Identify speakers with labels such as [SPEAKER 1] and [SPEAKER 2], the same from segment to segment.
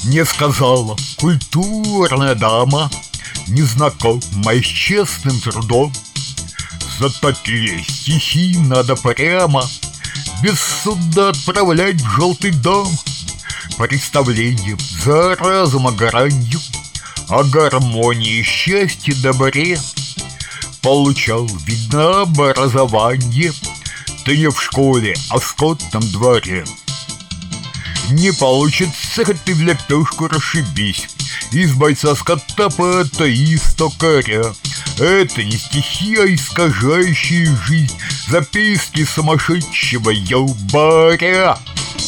[SPEAKER 1] Мне сказала культурная дама, незнакомая с честным трудом: за такие стихи надо прямо без суда отправлять в желтый дом. Представлением за разума гранью о гармонии, счастье, добре получал, видно, образование ты не в школе, а в скотном дворе. Не получится, хоть ты в лепешку расшибись, из бойца скота поэта и стокаря. Это не стихи, а искажающие жизнь записки сумасшедшего ёбаря.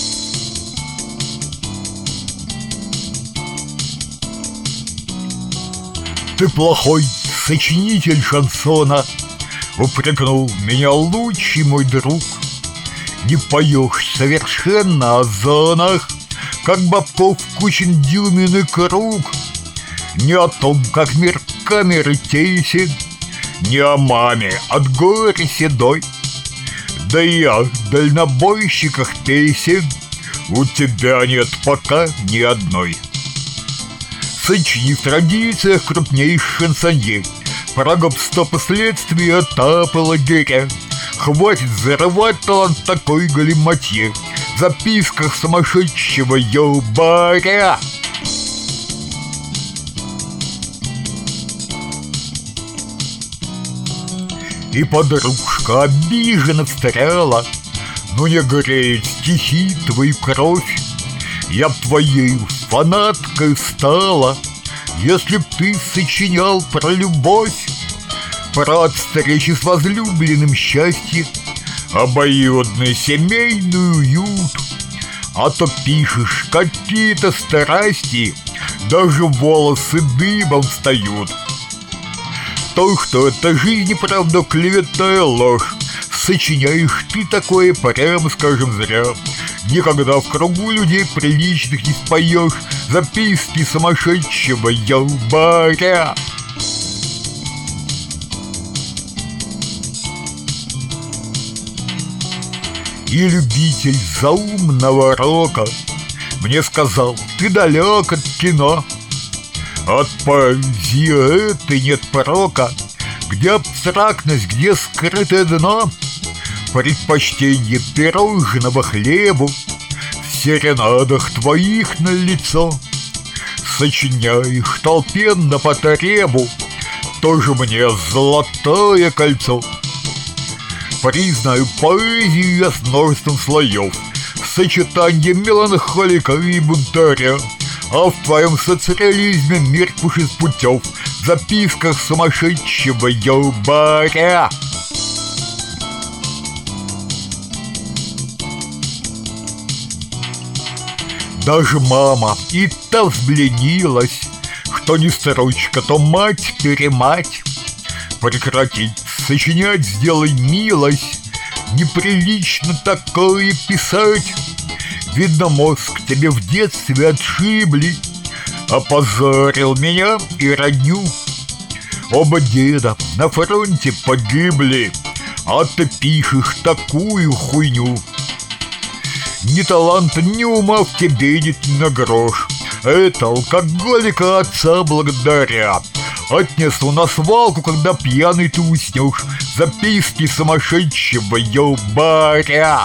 [SPEAKER 1] Ты плохой сочинитель шансона, упрекнул меня лучший мой друг. Не поешь совершенно о зонах, как бобков кучен дюйменный круг. Не о том, как мир камеры тесен, не о маме от горя седой, да и о дальнобойщиках песен у тебя нет пока ни одной. Сочини в традициях крупнейший шансоньер про гопство последствий этапа лагеря. Хватит зарывать талант такой галиматье в записках сумасшедшего ёбаря. И подружка обиженно встряла: ну не греет стихи твои кровь, я б твоей фанаткой стала, если б ты сочинял про любовь, про от встречи с возлюбленным счастье, обоюдный семейный уют. А то пишешь какие-то страсти, даже волосы дыбом встают. То, что это жизнь, правда, клевета и ложь, сочиняешь ты такое, прямо скажем, зря. Никогда в кругу людей приличных не споешь записки сумасшедшего ёбаря. И любитель заумного рока мне сказал: ты далек от кино, от поэзии этой нет порока, где абстрактность, где скрытое дно, предпочтение пирожного хлебу в серенадах твоих налицо. Сочиняешь толпе на потребу, тоже мне золотое кольцо. Признаю поэзию я с множеством слоев, сочетание меланхолика и бунтаря. А в твоем социализме мир пушит путев в записках сумасшедшего ёбаря. Даже мама и та взбленилась, что не строчка, то мать-перемать. Прекратить сочинять, сделай милость, неприлично такое писать. Видно, мозг тебе в детстве отшибли, опозорил меня и родню. Оба деда на фронте погибли, а ты пишешь такую хуйню. Ни таланта, ни ума в тебе нет на грош. Это алкоголика отца благодаря отнесу на свалку, когда пьяный ты уснешь. Записки сумасшедшего ёбаря.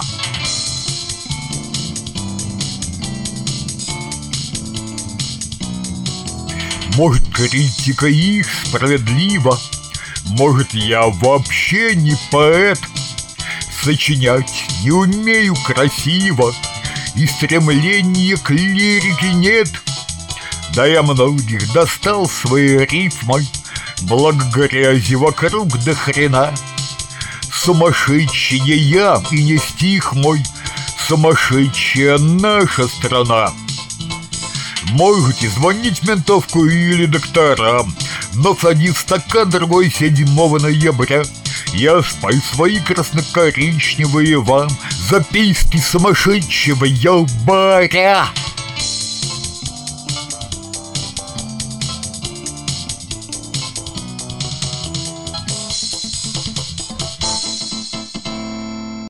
[SPEAKER 1] Может, критика их справедлива, может, я вообще не поэт. Сочинять не умею красиво, и стремления к лирике нет. Да я многих достал своей рифмой, благо грязи вокруг до хрена. Сумасшедшая я и не стих мой, сумасшедшая наша страна. Можете звонить в ментовку или докторам, но садись стакан другой 7 ноября. Я спою свои красно-коричневые вам записки сумасшедшего ёбаря.